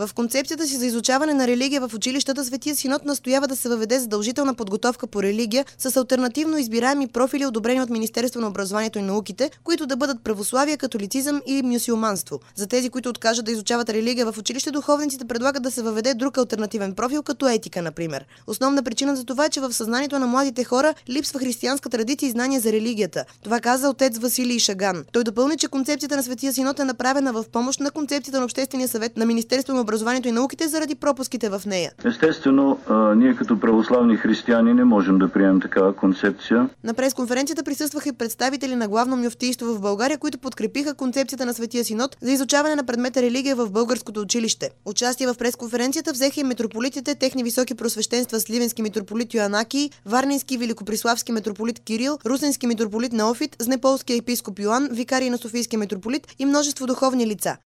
В концепцията си за изучаване на религия в училищата Светия Синод настоява да се въведе задължителна подготовка по религия с алтернативно избираеми профили, одобрени от Министерство на образованието и науките, които да бъдат православие, католицизъм или мюсюлманство. За тези, които откажат да изучават религия в училище, духовниците предлагат да се въведе друг алтернативен профил, като етика, например. Основна причина за това е, че в съзнанието на младите хора липсва християнска традиция и знания за религията. Това каза отец Василий Шаган. Той допълни, че концепцията на Светия Синод е направена в помощ на концепцията на Обществения съвет на Министерство на образованието и науките заради пропуските в нея. Естествено, ние като православни християни не можем да приемем такава концепция. На пресконференцията присъстваха и представители на Главно мюфтийство в България, които подкрепиха концепцията на Светия Синод за изучаване на предмета религия в българското училище. Участие в пресконференцията взеха и митрополитите, техни високи просвещенства Сливенски митрополит Йоанакий, Варненски великопреславски митрополит Кирил, Русенски митрополит Неофит, Знеполски епископ Йоан, викарий на Софийския митрополит и множество духовни лица.